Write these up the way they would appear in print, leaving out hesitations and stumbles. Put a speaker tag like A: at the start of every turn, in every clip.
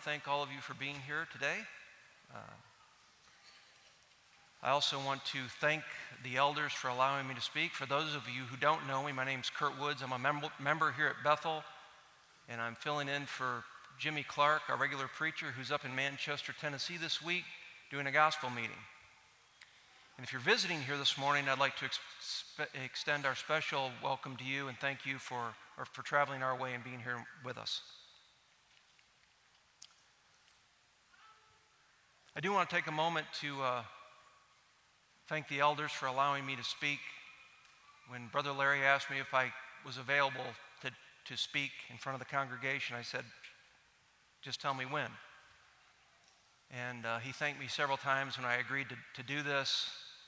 A: to thank all of you for being here today. I also want to thank the elders for allowing me to speak. For those of you who don't know me, my name's Kurt Woods. I'm a member here at Bethel, and I'm filling in for Jimmy Clark, our regular preacher, who's up in Manchester, Tennessee this week doing a gospel meeting. And if you're visiting here this morning, I'd like to extend our special welcome to you and thank you for traveling our way and being here with us. I do want to take a moment to thank the elders for allowing me to speak. When Brother Larry asked me if I was available to speak in front of the congregation, I said, just tell me when. And he thanked me several times when I agreed to do this,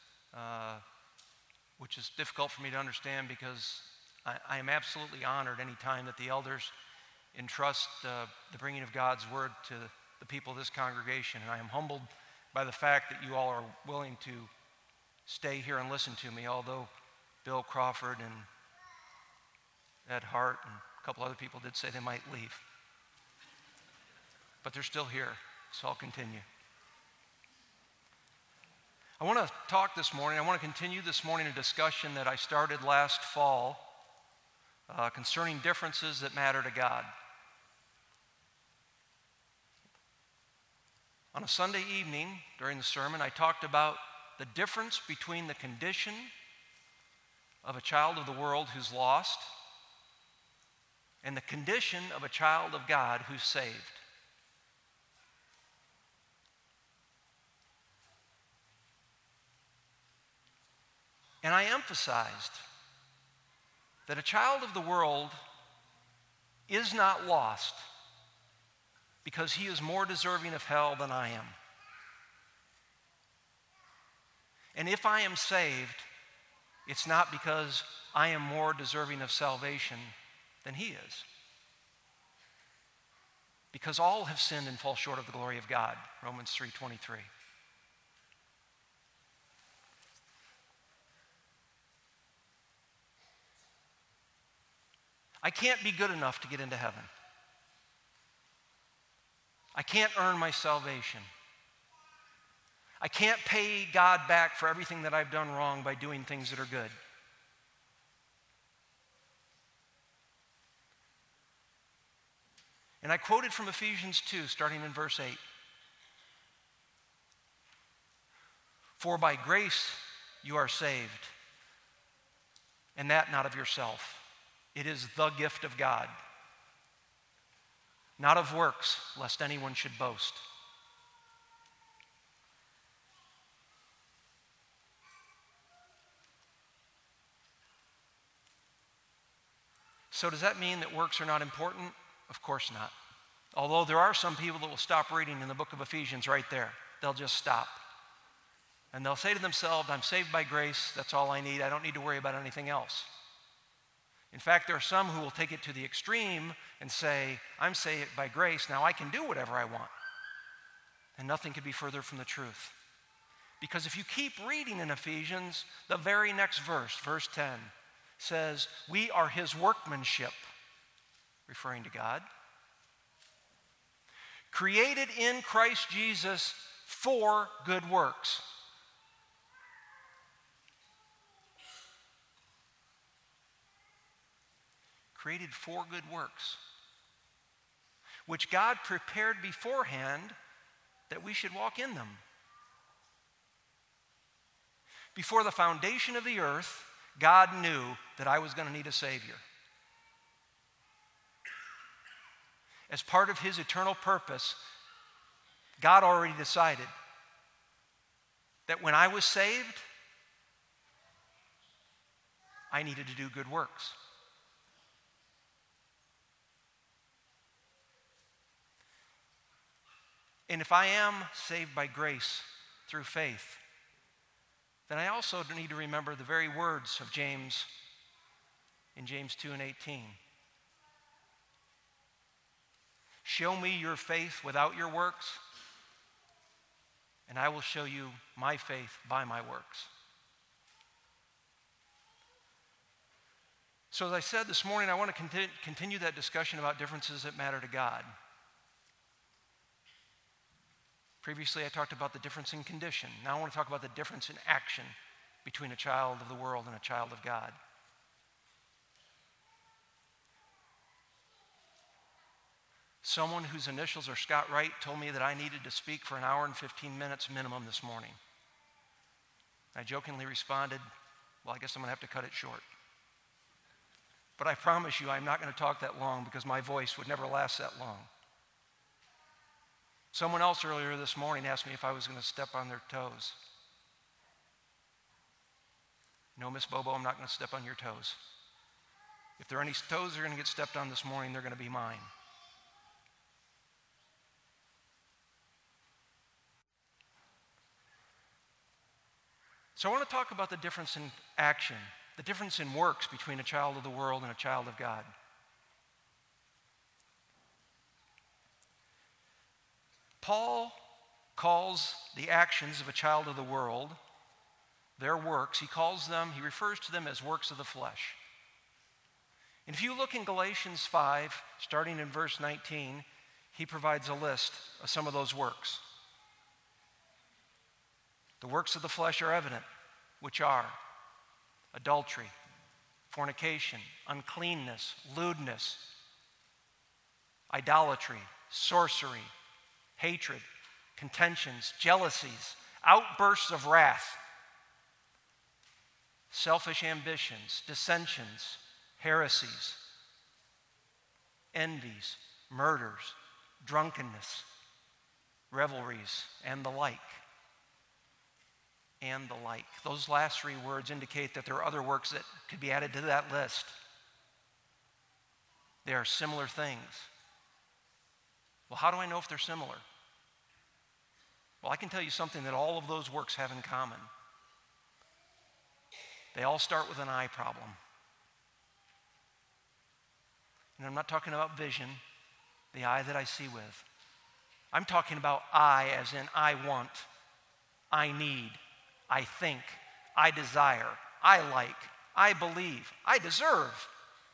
A: which is difficult for me to understand because I am absolutely honored any time that the elders entrust the bringing of God's word to the people of this congregation. And I am humbled by the fact that you all are willing to stay here and listen to me, although Bill Crawford and Ed Hart and a couple other people did say they might leave. But they're still here, so I'll continue. I want to talk this morning, I want to continue this morning a discussion that I started last fall concerning differences that matter to God. On a Sunday evening during the sermon, I talked about the difference between the condition of a child of the world who's lost and the condition of a child of God who's saved. And I emphasized that a child of the world is not lost because he is more deserving of hell than I am. And if I am saved, it's not because I am more deserving of salvation than he is. Because all have sinned and fall short of the glory of God, Romans 3:23. I can't be good enough to get into heaven. I can't earn my salvation. I can't pay God back for everything that I've done wrong by doing things that are good. And I quoted from Ephesians 2, starting in verse 8. For by grace you are saved, and that not of yourself. It is the gift of God, not of works, lest anyone should boast. So does that mean that works are not important? Of course not. Although there are some people that will stop reading in the book of Ephesians right there. They'll just stop. And they'll say to themselves, I'm saved by grace, that's all I need. I don't need to worry about anything else. In fact, there are some who will take it to the extreme and say, I'm saved by grace, now I can do whatever I want. And nothing could be further from the truth. Because if you keep reading in Ephesians, the very next verse, verse 10, says, we are his workmanship, referring to God, created in Christ Jesus for good works. Created for good works, which God prepared beforehand that we should walk in them. Before the foundation of the earth, God knew that I was going to need a Savior. As part of his eternal purpose, God already decided that when I was saved, I needed to do good works. And if I am saved by grace through faith, then I also need to remember the very words of James in James 2:18. Show me your faith without your works, and I will show you my faith by my works. So as I said this morning, I want to continue that discussion about differences that matter to God. Previously, I talked about the difference in condition. Now I want to talk about the difference in action between a child of the world and a child of God. Someone whose initials are Scott Wright told me that I needed to speak for an hour and 15 minutes minimum this morning. I jokingly responded, well, I guess I'm going to have to cut it short. But I promise you I'm not going to talk that long because my voice would never last that long. Someone else earlier this morning asked me if I was going to step on their toes. No, Miss Bobo, I'm not going to step on your toes. If there are any toes that are going to get stepped on this morning, they're going to be mine. So I want to talk about the difference in action, the difference in works between a child of the world and a child of God. Paul calls the actions of a child of the world, their works, he refers to them as works of the flesh. And if you look in Galatians 5, starting in verse 19, he provides a list of some of those works. The works of the flesh are evident, which are adultery, fornication, uncleanness, lewdness, idolatry, sorcery, hatred, contentions, jealousies, outbursts of wrath, selfish ambitions, dissensions, heresies, envies, murders, drunkenness, revelries, and the like. And the like. Those last three words indicate that there are other works that could be added to that list. They are similar things. Well, how do I know if they're similar? Well, I can tell you something that all of those works have in common. They all start with an eye problem. And I'm not talking about vision, the eye that I see with. I'm talking about I as in I want, I need, I think, I desire, I like, I believe, I deserve.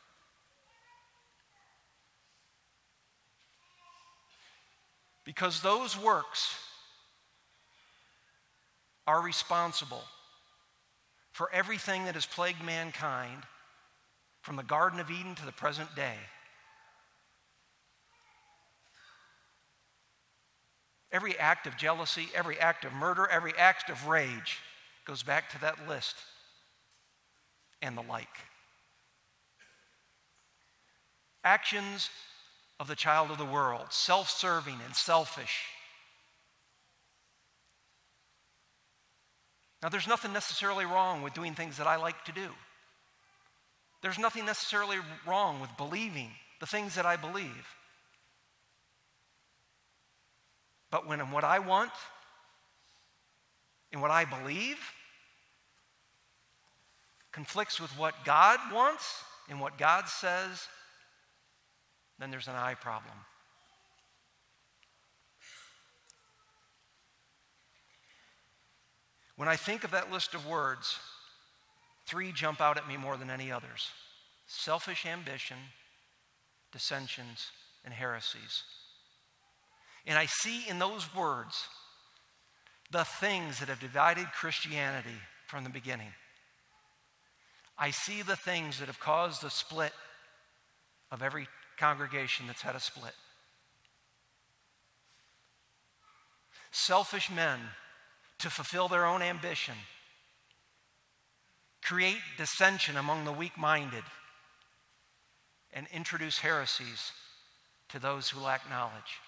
A: Because those works are responsible for everything that has plagued mankind from the Garden of Eden to the present day. Every act of jealousy, every act of murder, every act of rage goes back to that list and the like. Actions of the child of the world, self-serving and selfish. Now, there's nothing necessarily wrong with doing things that I like to do. There's nothing necessarily wrong with believing the things that I believe. But when what I want and what I believe conflicts with what God wants and what God says, then there's an I problem. When I think of that list of words, 3 jump out at me more than any others: selfish ambition, dissensions, and heresies. And I see in those words the things that have divided Christianity from the beginning. I see the things that have caused the split of every congregation that's had a split. Selfish men, to fulfill their own ambition, create dissension among the weak-minded, and introduce heresies to those who lack knowledge.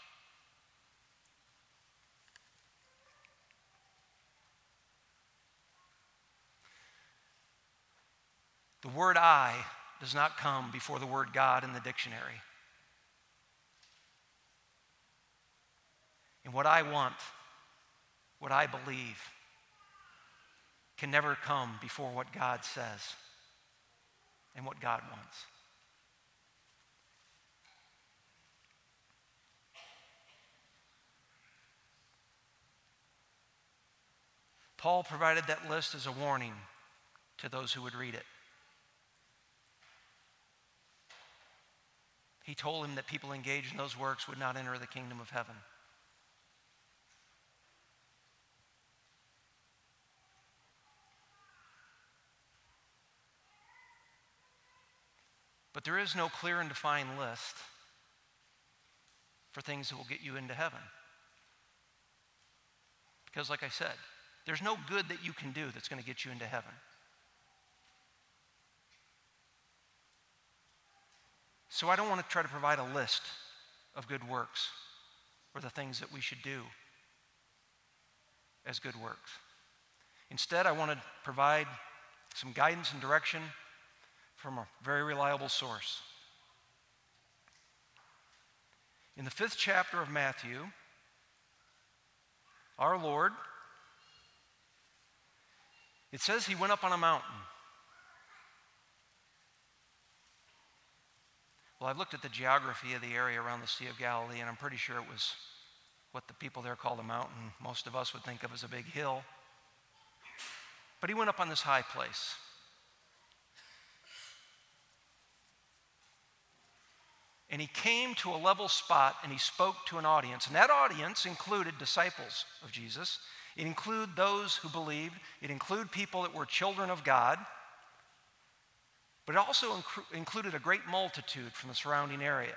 A: The word I does not come before the word God in the dictionary. And what I want, what I believe, can never come before what God says and what God wants. Paul provided that list as a warning to those who would read it. He told him that people engaged in those works would not enter the kingdom of heaven. But there is no clear and defined list for things that will get you into heaven. Because like I said, there's no good that you can do that's going to get you into heaven. So I don't want to try to provide a list of good works or the things that we should do as good works. Instead, I want to provide some guidance and direction from a very reliable source. In the 5th chapter of Matthew, our Lord, it says he went up on a mountain. Well, I've looked at the geography of the area around the Sea of Galilee, and I'm pretty sure it was what the people there called a mountain. Most of us would think of as a big hill. But he went up on this high place. And he came to a level spot and he spoke to an audience. And that audience included disciples of Jesus. It included those who believed. It included people that were children of God. But it also included a great multitude from the surrounding area.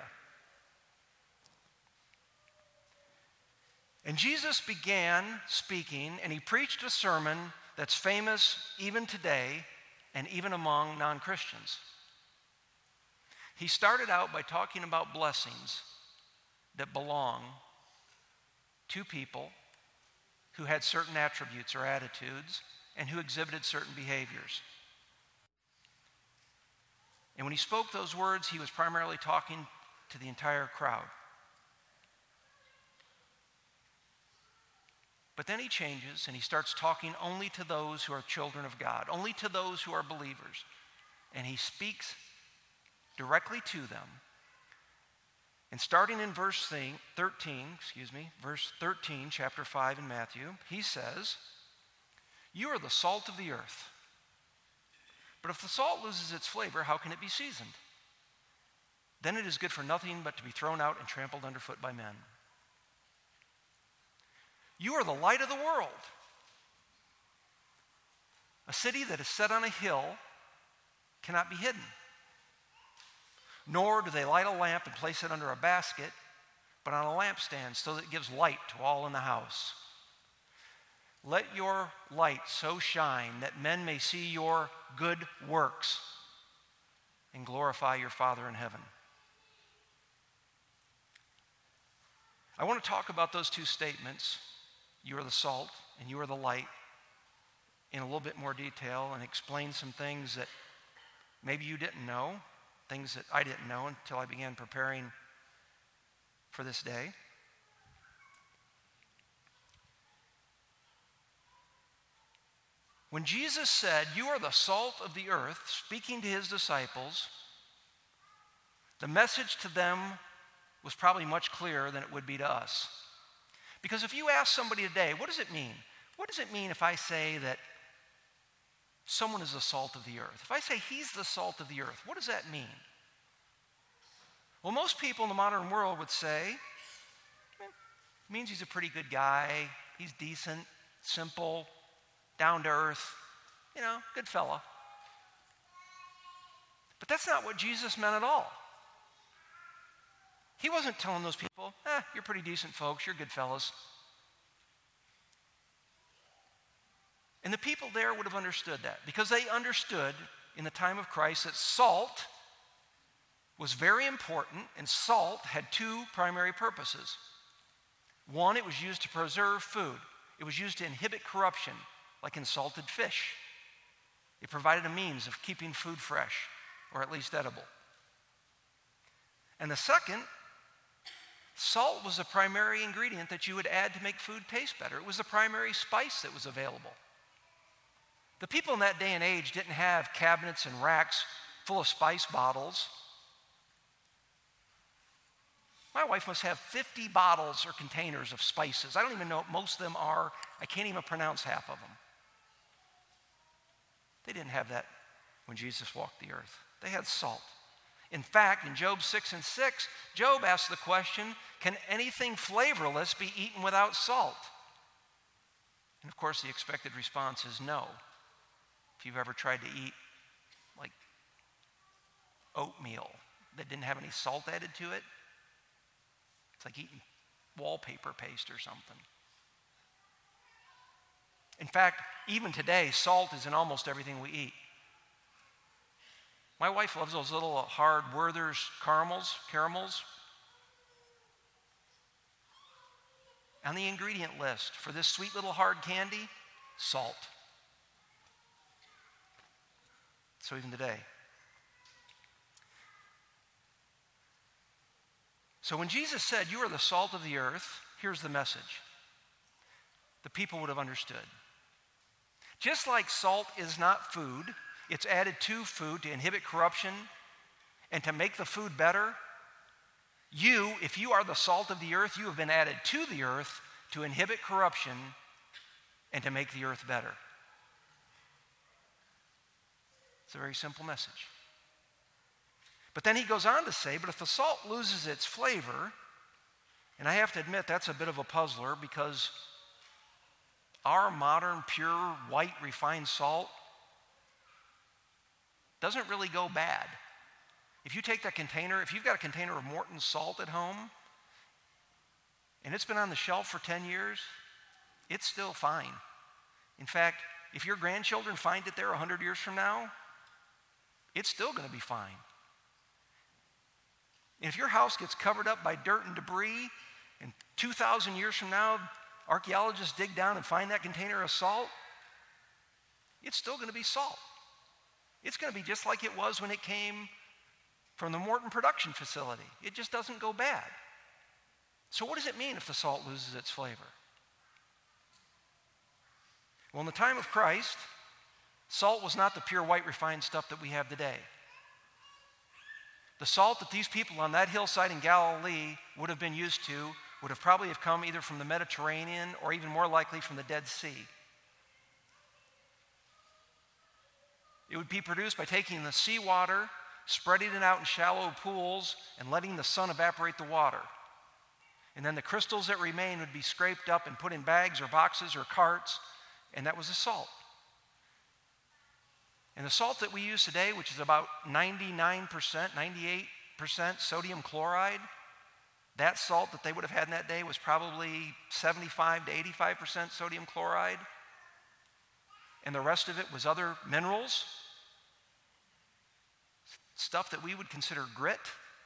A: And Jesus began speaking, and he preached a sermon that's famous even today and even among non-Christians. He started out by talking about blessings that belong to people who had certain attributes or attitudes and who exhibited certain behaviors. And when he spoke those words, he was primarily talking to the entire crowd. But then he changes and he starts talking only to those who are children of God, only to those who are believers. And he speaks directly to them. And starting in verse 13, chapter 5 in Matthew, he says, "You are the salt of the earth. But if the salt loses its flavor, how can it be seasoned? Then it is good for nothing but to be thrown out and trampled underfoot by men. You are the light of the world. A city that is set on a hill cannot be hidden. Nor do they light a lamp and place it under a basket, but on a lampstand so that it gives light to all in the house. Let your light so shine that men may see your good works and glorify your Father in heaven." I want to talk about those two statements, you are the salt and you are the light, in a little bit more detail and explain some things that maybe you didn't know, things that I didn't know until I began preparing for this day. When Jesus said, "You are the salt of the earth," speaking to his disciples, the message to them was probably much clearer than it would be to us. Because if you ask somebody today, what does it mean? What does it mean if I say that someone is the salt of the earth? If I say he's the salt of the earth, what does that mean? Well, most people in the modern world would say, it means he's a pretty good guy, he's decent, simple, down to earth, good fella. But that's not what Jesus meant at all. He wasn't telling those people, you're pretty decent folks, you're good fellas. And the people there would have understood that, because they understood in the time of Christ that salt was very important, and salt had two primary purposes. One, it was used to preserve food. It was used to inhibit corruption, like in salted fish. It provided a means of keeping food fresh, or at least edible. And the second, salt was the primary ingredient that you would add to make food taste better. It was the primary spice that was available. The people in that day and age didn't have cabinets and racks full of spice bottles. My wife must have 50 bottles or containers of spices. I don't even know what most of them are. I can't even pronounce half of them. They didn't have that when Jesus walked the earth. They had salt. In fact, in Job 6:6, Job asked the question, can anything flavorless be eaten without salt? And of course, the expected response is no. If you've ever tried to eat like oatmeal that didn't have any salt added to it. It's like eating wallpaper paste or something. In fact, even today, salt is in almost everything we eat. My wife loves those little hard Werther's caramels. On the ingredient list for this sweet little hard candy, salt. So even today. So when Jesus said, "You are the salt of the earth," here's the message. The people would have understood. Just like salt is not food, it's added to food to inhibit corruption and to make the food better. You, if you are the salt of the earth, you have been added to the earth to inhibit corruption and to make the earth better. It's a very simple message. But then he goes on to say, but if the salt loses its flavor, and I have to admit that's a bit of a puzzler because our modern, pure, white, refined salt doesn't really go bad. If you take that container, if you've got a container of Morton salt at home, and it's been on the shelf for 10 years, it's still fine. In fact, if your grandchildren find it there 100 years from now, it's still going to be fine. And if your house gets covered up by dirt and debris, and 2,000 years from now, archaeologists dig down and find that container of salt, it's still going to be salt. It's going to be just like it was when it came from the Morton production facility. It just doesn't go bad. So what does it mean if the salt loses its flavor? Well, in the time of Christ, salt was not the pure white refined stuff that we have today. The salt that these people on that hillside in Galilee would have been used to would have probably have come either from the Mediterranean or even more likely from the Dead Sea. It would be produced by taking the seawater, spreading it out in shallow pools, and letting the sun evaporate the water. And then the crystals that remain would be scraped up and put in bags or boxes or carts, and that was the salt. And the salt that we use today, which is about 99%, 98% sodium chloride, that salt that they would have had in that day was probably 75 to 85% sodium chloride. And the rest of it was other minerals, stuff that we would consider grit,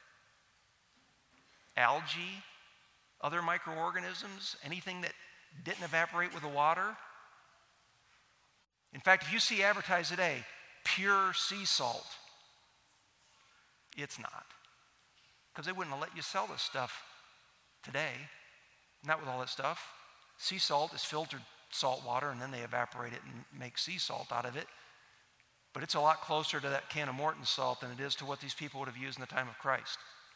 A: algae, other microorganisms, anything that didn't evaporate with the water. In fact, if you see advertised today, pure sea salt, it's not. Because they wouldn't have let you sell this stuff today. Not with all that stuff. Sea salt is filtered salt water, and then they evaporate it and make sea salt out of it. But it's a lot closer to that can of Morton salt than it is to what these people would have used in the time of Christ.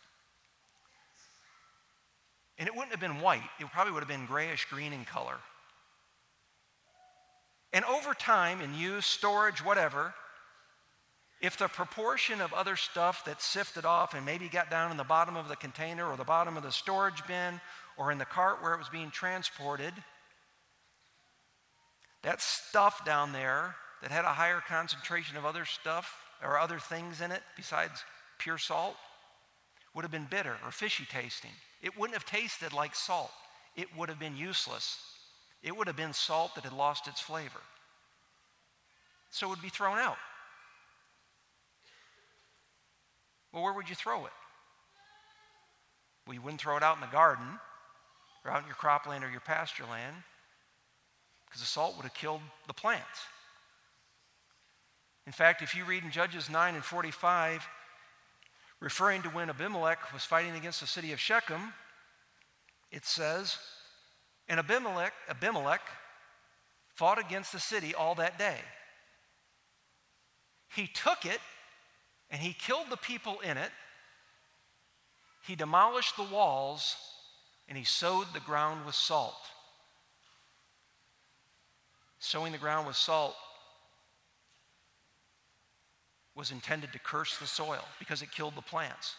A: And it wouldn't have been white. It probably would have been grayish green in color. And over time, in use, storage, whatever, if the proportion of other stuff that sifted off and maybe got down in the bottom of the container or the bottom of the storage bin or in the cart where it was being transported, that stuff down there that had a higher concentration of other stuff or other things in it besides pure salt would have been bitter or fishy tasting. It wouldn't have tasted like salt. It would have been useless. It would have been salt that had lost its flavor. So it would be thrown out. Well, where would you throw it? Well, you wouldn't throw it out in the garden or out in your cropland or your pasture land because the salt would have killed the plants. In fact, if you read in Judges 9 and 45, referring to when Abimelech was fighting against the city of Shechem, it says, and Abimelech fought against the city all that day. He took it and he killed the people in it. He demolished the walls and he sowed the ground with salt. Sowing the ground with salt was intended to curse the soil because it killed the plants.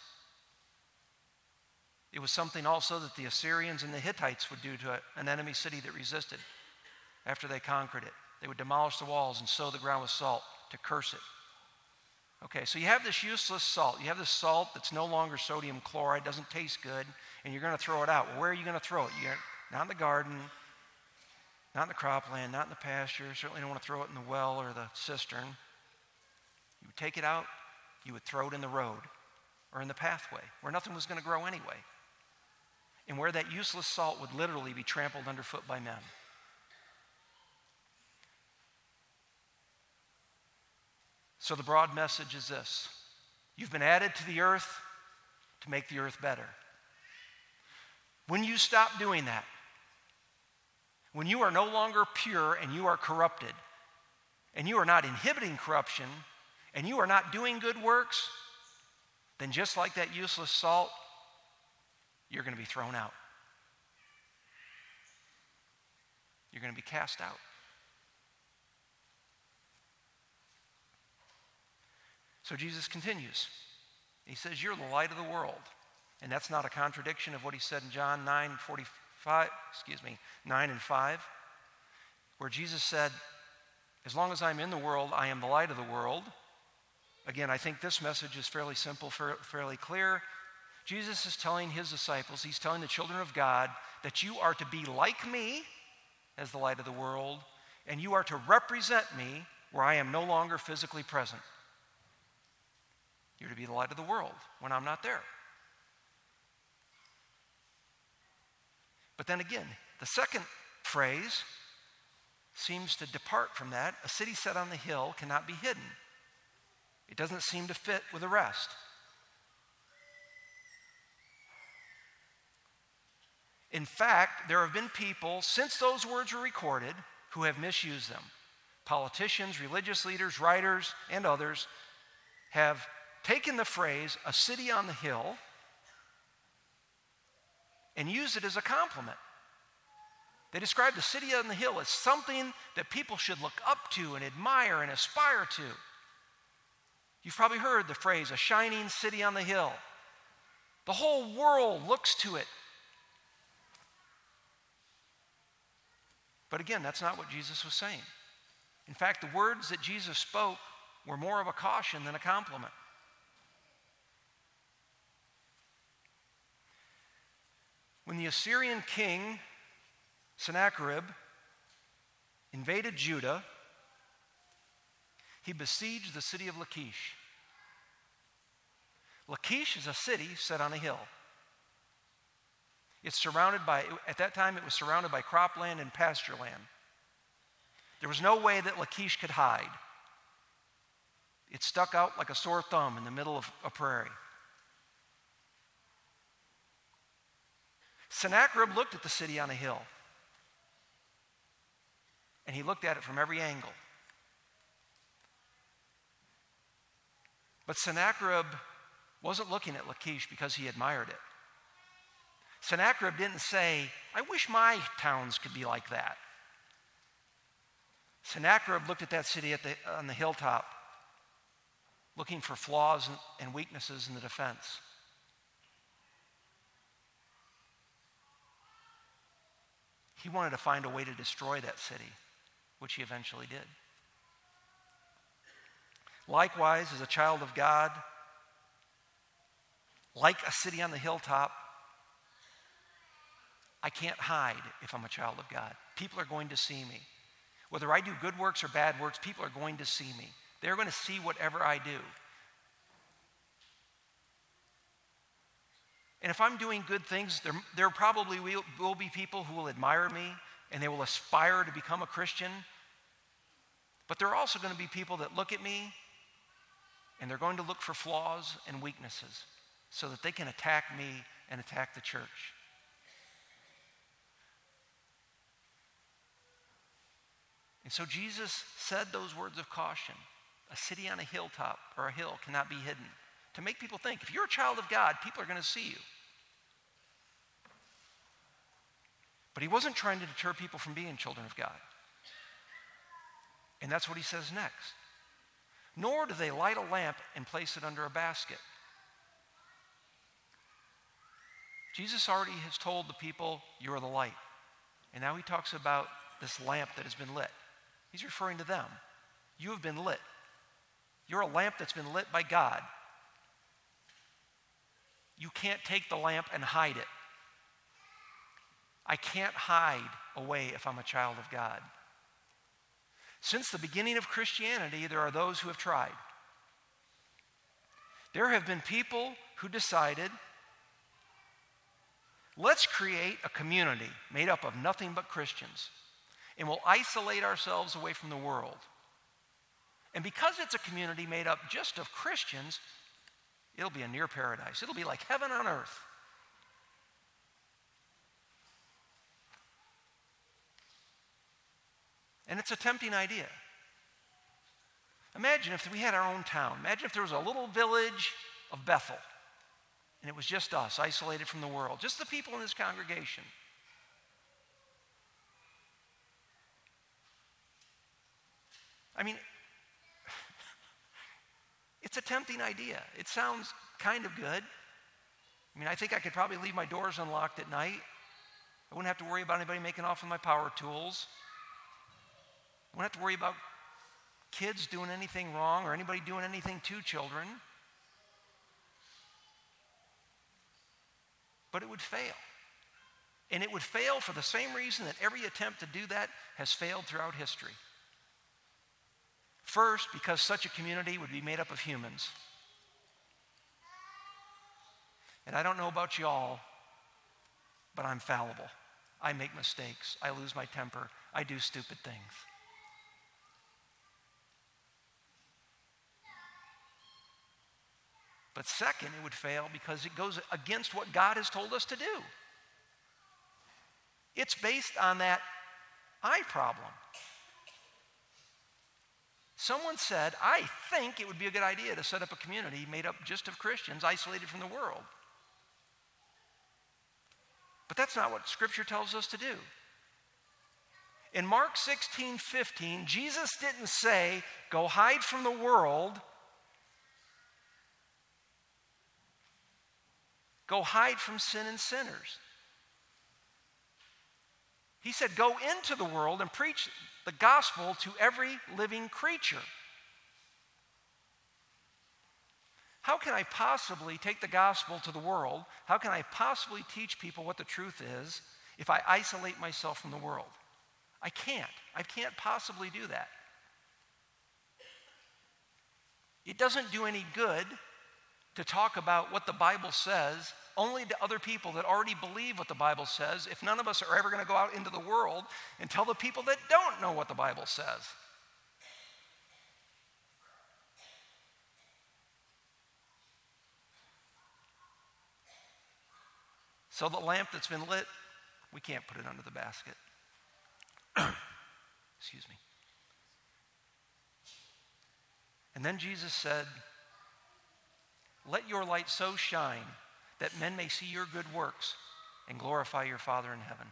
A: It was something also that the Assyrians and the Hittites would do to an enemy city that resisted after they conquered it. They would demolish the walls and sow the ground with salt to curse it. Okay, so you have this useless salt. You have this salt that's no longer sodium chloride, doesn't taste good, and you're going to throw it out. Well, where are you going to throw it? Not in the garden, not in the cropland, not in the pasture. Certainly don't want to throw it in the well or the cistern. You would take it out, you would throw it in the road or in the pathway where nothing was going to grow anyway, and where that useless salt would literally be trampled underfoot by men. So the broad message is this: you've been added to the earth to make the earth better. When you stop doing that, when you are no longer pure and you are corrupted, and you are not inhibiting corruption, and you are not doing good works, then just like that useless salt, you're going to be thrown out. You're going to be cast out. So Jesus continues. He says, you're the light of the world. And that's not a contradiction of what he said in John 9 and 5, where Jesus said, as long as I'm in the world, I am the light of the world. Again, I think this message is fairly simple, fairly clear. Jesus is telling his disciples, he's telling the children of God, that you are to be like me as the light of the world, and you are to represent me where I am no longer physically present. You're to be the light of the world when I'm not there. But then again, the second phrase seems to depart from that. A city set on the hill cannot be hidden. It doesn't seem to fit with the rest. In fact, there have been people, since those words were recorded, who have misused them. Politicians, religious leaders, writers, and others have taken the phrase, a city on the hill, and used it as a compliment. They describe the city on the hill as something that people should look up to and admire and aspire to. You've probably heard the phrase, a shining city on the hill. The whole world looks to it. But again, that's not what Jesus was saying. In fact, the words that Jesus spoke were more of a caution than a compliment. When the Assyrian king, Sennacherib, invaded Judah, he besieged the city of Lachish. Lachish is a city set on a hill. It's surrounded by, at that time, it was surrounded by cropland and pasture land. There was no way that Lachish could hide. It stuck out like a sore thumb in the middle of a prairie. Sennacherib looked at the city on a hill, and he looked at it from every angle. But Sennacherib wasn't looking at Lachish because he admired it. Sennacherib didn't say, I wish my towns could be like that. Sennacherib looked at that city on the hilltop, looking for flaws and weaknesses in the defense. He wanted to find a way to destroy that city, which he eventually did. Likewise, as a child of God, like a city on the hilltop, I can't hide if I'm a child of God. People are going to see me. Whether I do good works or bad works, people are going to see me. They're going to see whatever I do. And if I'm doing good things, there probably will be people who will admire me and they will aspire to become a Christian. But there are also going to be people that look at me and they're going to look for flaws and weaknesses so that they can attack me and attack the church. And so Jesus said those words of caution. A city on a hilltop or a hill cannot be hidden. To make people think, if you're a child of God, people are going to see you. But he wasn't trying to deter people from being children of God. And that's what he says next. Nor do they light a lamp and place it under a basket. Jesus already has told the people, you are the light. And now he talks about this lamp that has been lit. He's referring to them. You have been lit. You're a lamp that's been lit by God. You can't take the lamp and hide it. I can't hide away if I'm a child of God. Since the beginning of Christianity, there are those who have tried. There have been people who decided, let's create a community made up of nothing but Christians, and we'll isolate ourselves away from the world. And because it's a community made up just of Christians, it'll be a near paradise. It'll be like heaven on earth. And it's a tempting idea. Imagine if we had our own town. Imagine if there was a little village of Bethel, and it was just us, isolated from the world, just the people in this congregation. I mean, it's a tempting idea. It sounds kind of good. I mean, I think I could probably leave my doors unlocked at night. I wouldn't have to worry about anybody making off with my power tools. I wouldn't have to worry about kids doing anything wrong or anybody doing anything to children. But it would fail. And it would fail for the same reason that every attempt to do that has failed throughout history. First, because such a community would be made up of humans. And I don't know about y'all, but I'm fallible. I make mistakes. I lose my temper. I do stupid things. But second, it would fail because it goes against what God has told us to do. It's based on that I problem. Someone said, I think it would be a good idea to set up a community made up just of Christians, isolated from the world. But that's not what Scripture tells us to do. In Mark 16:15, Jesus didn't say, go hide from the world. Go hide from sin and sinners. He said, go into the world and preach the gospel to every living creature. How can I possibly take the gospel to the world? How can I possibly teach people what the truth is if I isolate myself from the world? I can't. I can't possibly do that. It doesn't do any good to talk about what the Bible says only to other people that already believe what the Bible says if none of us are ever going to go out into the world and tell the people that don't know what the Bible says. So the lamp that's been lit, we can't put it under the basket. Excuse me. And then Jesus said, let your light so shine that men may see your good works and glorify your Father in heaven.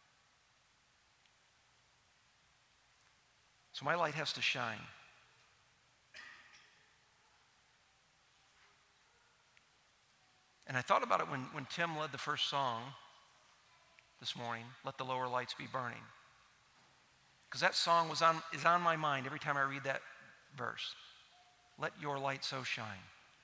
A: So my light has to shine. And I thought about it when Tim led the first song this morning, Let the Lower Lights Be Burning. Because that song is on my mind every time I read that verse. Let your light so shine.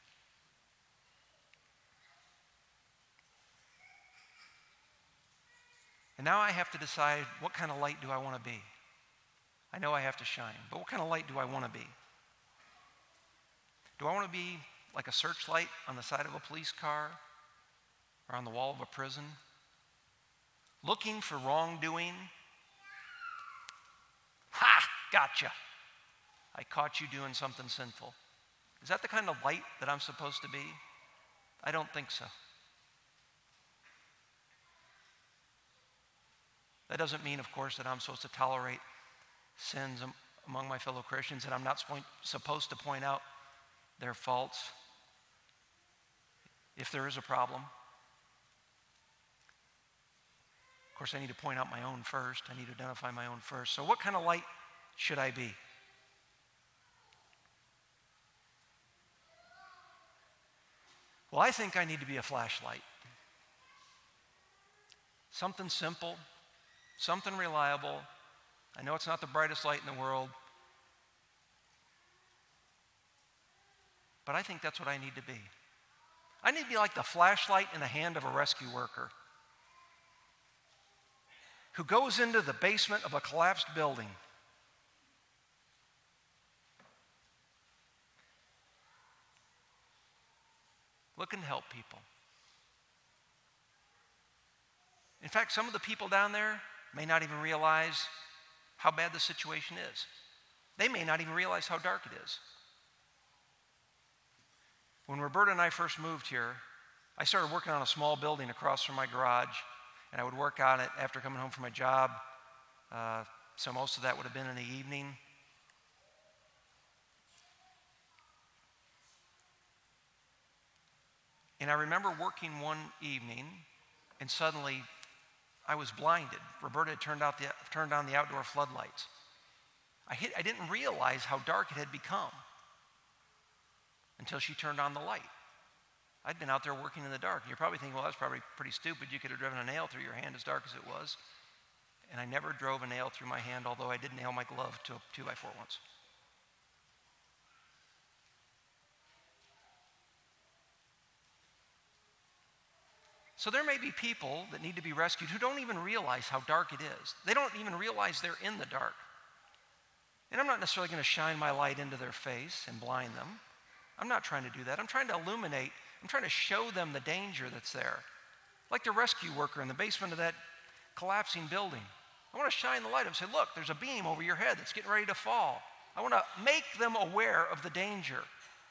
A: And now I have to decide, what kind of light do I want to be? I know I have to shine, but what kind of light do I want to be? Do I want to be like a searchlight on the side of a police car or on the wall of a prison, looking for wrongdoing? Ha! Gotcha. I caught you doing something sinful. Is that the kind of light that I'm supposed to be? I don't think so. That doesn't mean, of course, that I'm supposed to tolerate sins among my fellow Christians, and I'm not supposed to point out their faults if there is a problem. Of course, I need to point out my own first. I need to identify my own first. So what kind of light should I be? Well, I think I need to be a flashlight. Something simple, something reliable. I know it's not the brightest light in the world, but I think that's what I need to be. I need to be like the flashlight in the hand of a rescue worker who goes into the basement of a collapsed building. Look and help people. In fact, some of the people down there may not even realize how bad the situation is. They may not even realize how dark it is. When Roberta and I first moved here, I started working on a small building across from my garage, and I would work on it after coming home from my job. So most of that would have been in the evening. And I remember working one evening, and suddenly I was blinded. Roberta had turned on the outdoor floodlights. I didn't realize how dark it had become until she turned on the light. I'd been out there working in the dark. You're probably thinking, well, that's probably pretty stupid. You could have driven a nail through your hand as dark as it was. And I never drove a nail through my hand, although I did nail my glove to a 2x4 once. So there may be people that need to be rescued who don't even realize how dark it is. They don't even realize they're in the dark. And I'm not necessarily going to shine my light into their face and blind them. I'm not trying to do that. I'm trying to illuminate. I'm trying to show them the danger that's there. Like the rescue worker in the basement of that collapsing building. I want to shine the light up and say, look, there's a beam over your head that's getting ready to fall. I want to make them aware of the danger.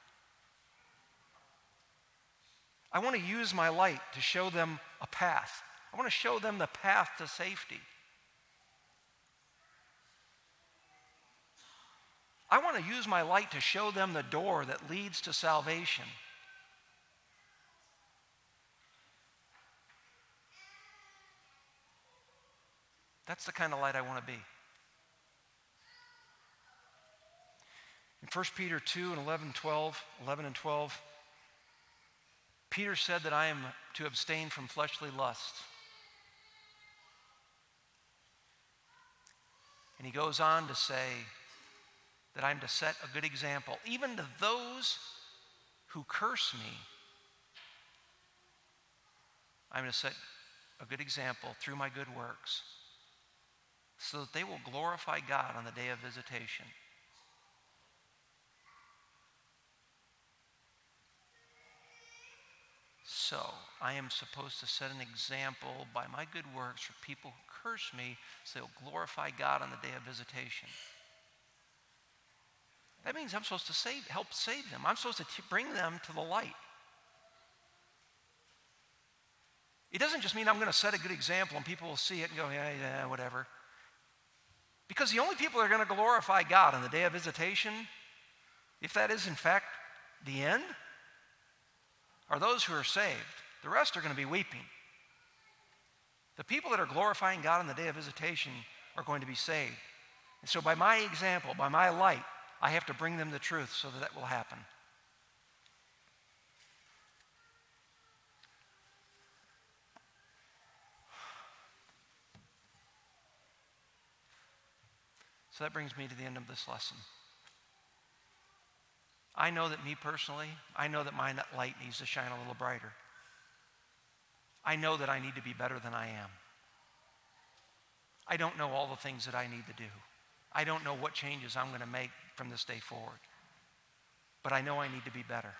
A: I want to use my light to show them a path. I want to show them the path to safety. I want to use my light to show them the door that leads to salvation. That's the kind of light I want to be. In 1 Peter 2 and 11 and 12, Peter said that I am to abstain from fleshly lusts. And he goes on to say that I'm to set a good example, even to those who curse me. I'm to set a good example through my good works so that they will glorify God on the day of visitation. So, I am supposed to set an example by my good works for people who curse me so they'll glorify God on the day of visitation. That means I'm supposed to help save them. I'm supposed to bring them to the light. It doesn't just mean I'm going to set a good example and people will see it and go, yeah, whatever. Because the only people that are going to glorify God on the day of visitation, if that is in fact the end, are those who are saved. The rest are going to be weeping. The people that are glorifying God on the day of visitation are going to be saved. And so by my example, by my light, I have to bring them the truth so that will happen. So that brings me to the end of this lesson. I know that me personally, I know that my light needs to shine a little brighter. I know that I need to be better than I am. I don't know all the things that I need to do. I don't know what changes I'm going to make from this day forward. But I know I need to be better.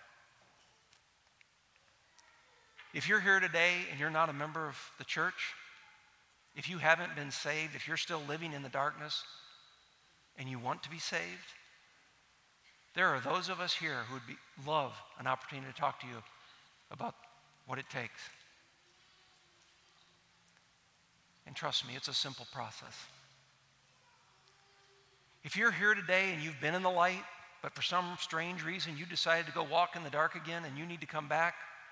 A: If you're here today and you're not a member of the church, if you haven't been saved, if you're still living in the darkness and you want to be saved, there are those of us here who would love an opportunity to talk to you about what it takes. And trust me, it's a simple process. If you're here today and you've been in the light, but for some strange reason you decided to go walk in the dark again and you need to come back,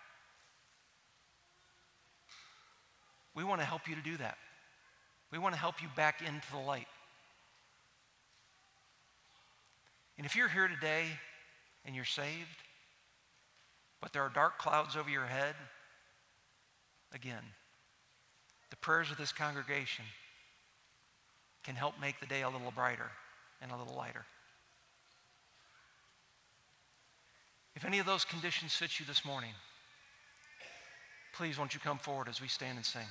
A: we want to help you to do that. We want to help you back into the light. And if you're here today and you're saved, but there are dark clouds over your head, again, the prayers of this congregation can help make the day a little brighter and a little lighter. If any of those conditions fit you this morning, please won't you come forward as we stand and sing.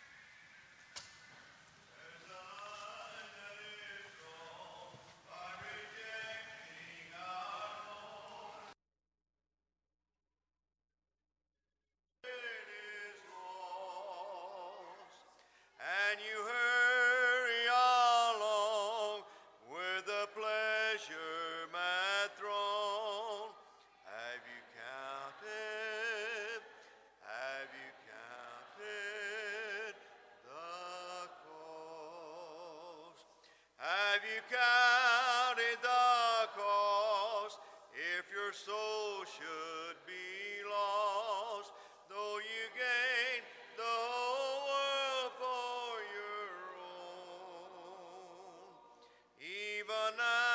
B: And you hurry along with the pleasure mat throne. Have you counted the cost? Have you counted the cost if your soul should be lost, though you gain the whole world for your own? Even now